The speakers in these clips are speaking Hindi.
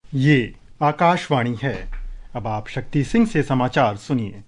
ये आकाशवाणी है। अब आप शक्ति सिंह से समाचार सुनिए।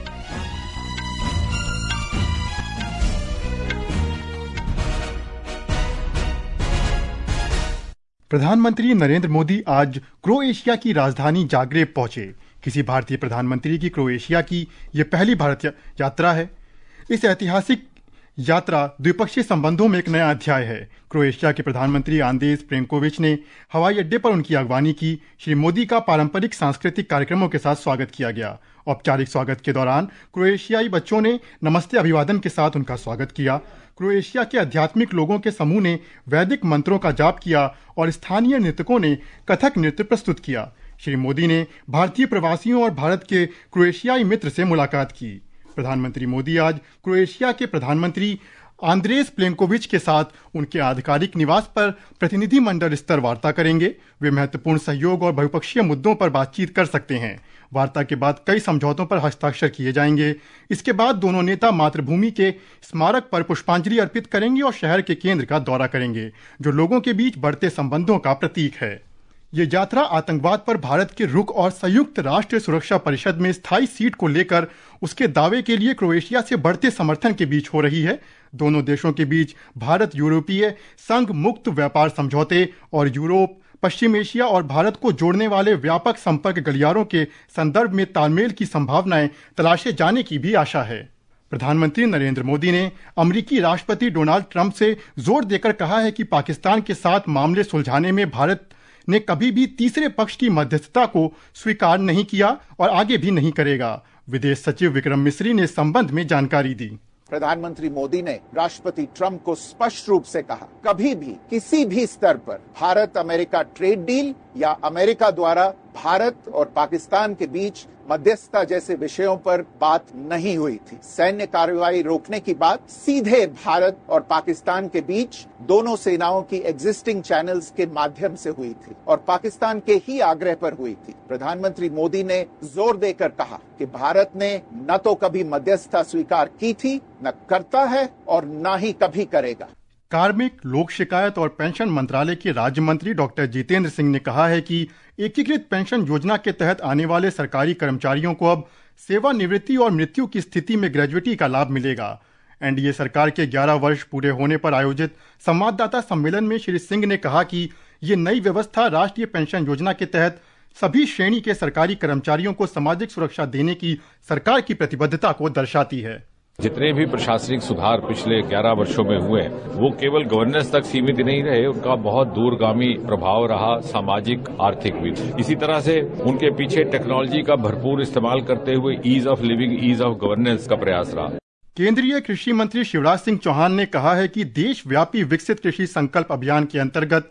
प्रधानमंत्री नरेंद्र मोदी आज क्रोएशिया की राजधानी जाग्रेब पहुंचे। किसी भारतीय प्रधानमंत्री की क्रोएशिया की यह पहली भारत यात्रा है। इस ऐतिहासिक यात्रा द्विपक्षीय संबंधों में एक नया अध्याय है। क्रोएशिया के प्रधानमंत्री आंद्रेज प्लेनकोविच ने हवाई अड्डे पर उनकी अगवानी की। श्री मोदी का पारंपरिक सांस्कृतिक कार्यक्रमों के साथ स्वागत किया गया। औपचारिक स्वागत के दौरान क्रोएशियाई बच्चों ने नमस्ते अभिवादन के साथ उनका स्वागत किया। क्रोएशिया के आध्यात्मिक लोगों के समूह ने वैदिक मंत्रों का जाप किया और स्थानीय नृतकों ने कथक नृत्य प्रस्तुत किया। श्री मोदी ने भारतीय प्रवासियों और भारत के क्रोएशियाई मित्र से मुलाकात की। प्रधानमंत्री मोदी आज क्रोएशिया के प्रधानमंत्री आंद्रेज प्लेनकोविच के साथ उनके आधिकारिक निवास पर प्रतिनिधिमंडल स्तर वार्ता करेंगे। वे महत्वपूर्ण सहयोग और बहुपक्षीय मुद्दों पर बातचीत कर सकते हैं। वार्ता के बाद कई समझौतों पर हस्ताक्षर किए जाएंगे। इसके बाद दोनों नेता मातृभूमि के स्मारक पर पुष्पांजलि अर्पित करेंगे और शहर के केंद्र का दौरा करेंगे, जो लोगों के बीच बढ़ते संबंधों का प्रतीक है। ये यात्रा आतंकवाद पर भारत के रुख और संयुक्त राष्ट्र सुरक्षा परिषद में स्थायी सीट को लेकर उसके दावे के लिए क्रोएशिया से बढ़ते समर्थन के बीच हो रही है। दोनों देशों के बीच भारत यूरोपीय संघ मुक्त व्यापार समझौते और यूरोप, पश्चिम एशिया और भारत को जोड़ने वाले व्यापक संपर्क गलियारों के संदर्भ में तालमेल की संभावनाएं तलाशे जाने की भी आशा है। प्रधानमंत्री नरेंद्र मोदी ने अमेरिकी राष्ट्रपति डोनाल्ड ट्रंप से जोर देकर कहा है कि पाकिस्तान के साथ मामले सुलझाने में भारत ने कभी भी तीसरे पक्ष की मध्यस्थता को स्वीकार नहीं किया और आगे भी नहीं करेगा। विदेश सचिव विक्रम मिस्री ने इस संबंध में जानकारी दी। प्रधानमंत्री मोदी ने राष्ट्रपति ट्रंप को स्पष्ट रूप से कहा, कभी भी किसी भी स्तर पर भारत अमेरिका ट्रेड डील या अमेरिका द्वारा भारत और पाकिस्तान के बीच मध्यस्थता जैसे विषयों पर बात नहीं हुई थी। सैन्य कार्रवाई रोकने की बात सीधे भारत और पाकिस्तान के बीच दोनों सेनाओं की एग्जिस्टिंग चैनल्स के माध्यम से हुई थी और पाकिस्तान के ही आग्रह पर हुई थी। प्रधानमंत्री मोदी ने जोर देकर कहा कि भारत ने न तो कभी मध्यस्थता स्वीकार की थी, न करता है और न ही कभी करेगा। कार्मिक, लोक शिकायत और पेंशन मंत्रालय के राज्य मंत्री डॉक्टर जितेंद्र सिंह ने कहा है कि एकीकृत पेंशन योजना के तहत आने वाले सरकारी कर्मचारियों को अब सेवानिवृत्ति और मृत्यु की स्थिति में ग्रेजुइटी का लाभ मिलेगा। एनडीए सरकार के 11 वर्ष पूरे होने पर आयोजित संवाददाता सम्मेलन में श्री सिंह ने कहा कि ये नई व्यवस्था राष्ट्रीय पेंशन योजना के तहत सभी श्रेणी के सरकारी कर्मचारियों को सामाजिक सुरक्षा देने की सरकार की प्रतिबद्धता को दर्शाती है। जितने भी प्रशासनिक सुधार पिछले 11 वर्षों में हुए वो केवल गवर्नेंस तक सीमित नहीं रहे, उनका बहुत दूरगामी प्रभाव रहा सामाजिक आर्थिक भी। इसी तरह से उनके पीछे टेक्नोलॉजी का भरपूर इस्तेमाल करते हुए ease of living, ease of governance का प्रयास रहा। केंद्रीय कृषि मंत्री शिवराज सिंह चौहान ने कहा है कि देशव्यापी विकसित कृषि संकल्प अभियान के अंतर्गत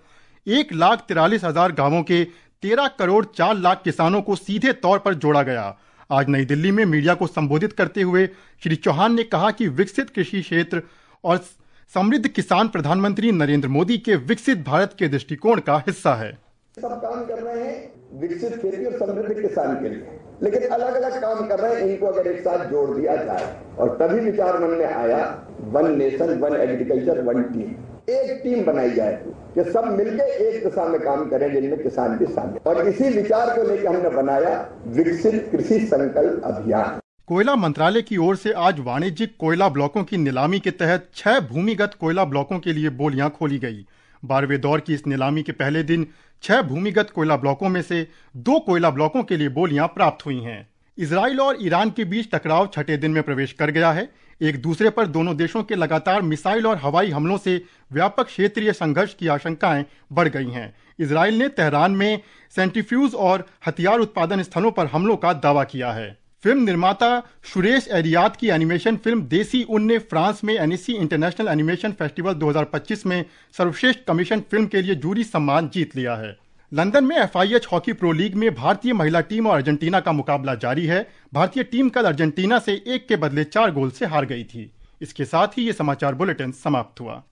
1,43,000 गांवों के 13 करोड़ 4 लाख किसानों को सीधे तौर पर जोड़ा गया। आज नई दिल्ली में मीडिया को संबोधित करते हुए श्री चौहान ने कहा कि विकसित कृषि क्षेत्र और समृद्ध किसान प्रधानमंत्री नरेंद्र मोदी के विकसित भारत के दृष्टिकोण का हिस्सा है। सब काम कर रहे हैं विकसित खेती और समृद्ध किसान के लिए, लेकिन अलग अलग काम कर रहे हैं। इनको अगर एक साथ जोड़ दिया जाए और तभी विचार मन में आया one nation one agriculture one team, एक टीम बनाई जाए कि सब मिलकर एक दिशा में काम करें जिनमें किसान भी शामिल। और इसी विचार को लेकर हमने बनाया विकसित कृषि संकल्प अभियान। कोयला मंत्रालय की ओर से आज वाणिज्यिक कोयला ब्लॉकों की नीलामी के तहत 6 भूमिगत कोयला ब्लॉकों के लिए बोलियां खोली गई। 12वें दौर की इस नीलामी के पहले दिन 6 भूमिगत कोयला ब्लॉकों में से 2 कोयला ब्लॉकों के लिए बोलियां प्राप्त हुई हैं। इजराइल और ईरान के बीच टकराव 6ठे दिन में प्रवेश कर गया है। एक दूसरे पर दोनों देशों के लगातार मिसाइल और हवाई हमलों से व्यापक क्षेत्रीय संघर्ष की आशंकाएं बढ़ गई हैं। इजराइल ने तेहरान में सेंट्रीफ्यूज और हथियार उत्पादन स्थलों पर हमलों का दावा किया है। फिल्म निर्माता सुरेश एरियात की एनिमेशन फिल्म देसी उन ने फ्रांस में एनईसी इंटरनेशनल एनिमेशन फेस्टिवल 2025 में सर्वश्रेष्ठ कमीशन फिल्म के लिए जूरी सम्मान जीत लिया है। लंदन में FIH हॉकी प्रो लीग में भारतीय महिला टीम और अर्जेंटीना का मुकाबला जारी है। भारतीय टीम कल अर्जेंटीना से 1 के बदले 4 गोल से हार गई थी। इसके साथ ही ये समाचार बुलेटिन समाप्त हुआ।